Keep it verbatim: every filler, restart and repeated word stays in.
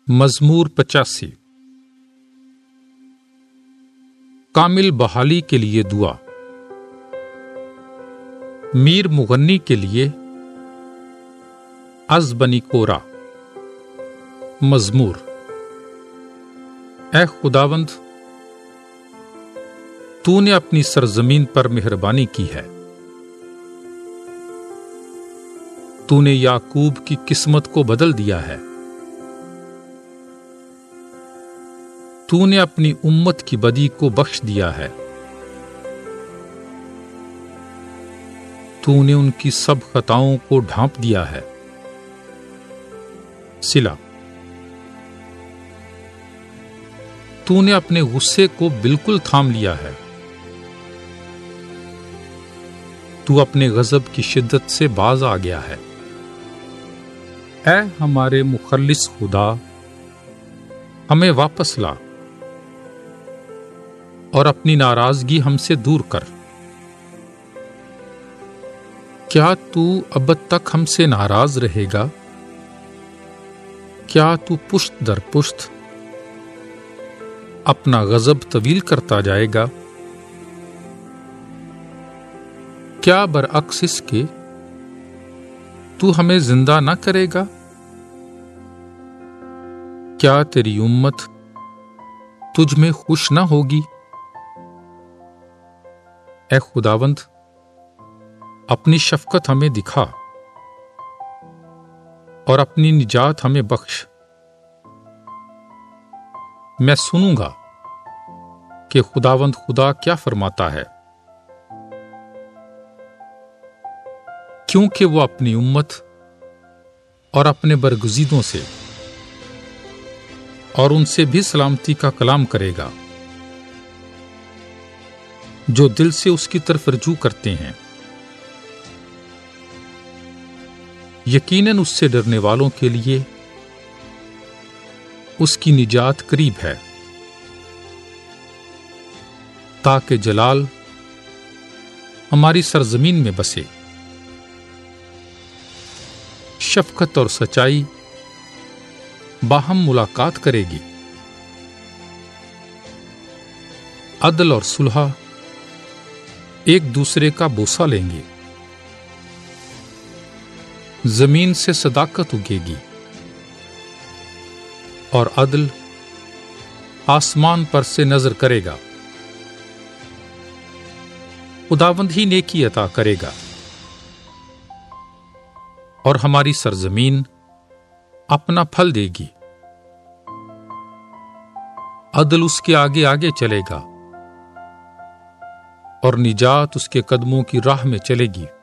مزمور پچاسی۔ کامل بحالی کے لیے دعا۔ میر مغنی کے لیے از بنی کورا۔ مزمور۔ اے خداوند، تو نے اپنی سرزمین پر مہربانی کی ہے۔ تو نے یعقوب کی قسمت کو بدل دیا ہے۔ تو نے اپنی امت کی بدی کو بخش دیا ہے۔ تو نے ان کی سب خطاؤں کو ڈھانپ دیا ہے۔ صلہ۔ تو نے اپنے غصے کو بالکل تھام لیا ہے۔ تو اپنے غضب کی شدت سے باز آ گیا ہے۔ اے ہمارے مخلص خدا، ہمیں واپس لا اور اپنی ناراضگی ہم سے دور کر۔ کیا تو ابد تک ہم سے ناراض رہے گا؟ کیا تو پشت در پشت اپنا غضب طویل کرتا جائے گا؟ کیا برعکس اس کے تو ہمیں زندہ نہ کرے گا؟ کیا تیری امت تجھ میں خوش نہ ہوگی؟ اے خداوند، اپنی شفقت ہمیں دکھا اور اپنی نجات ہمیں بخش۔ میں سنوں گا کہ خداوند خدا کیا فرماتا ہے، کیونکہ وہ اپنی امت اور اپنے برگزیدوں سے اور ان سے بھی سلامتی کا کلام کرے گا، جو دل سے اس کی طرف رجوع کرتے ہیں۔ یقیناً اس سے ڈرنے والوں کے لیے اس کی نجات قریب ہے، تاکہ جلال ہماری سرزمین میں بسے۔ شفقت اور سچائی باہم ملاقات کرے گی۔ عدل اور صلح ایک دوسرے کا بوسہ لیں گے۔ زمین سے صداقت اگے گی اور عدل آسمان پر سے نظر کرے گا۔ خداوند ہی نیکی عطا کرے گا اور ہماری سرزمین اپنا پھل دے گی۔ عدل اس کے آگے آگے چلے گا اور نجات اس کے قدموں کی راہ میں چلے گی۔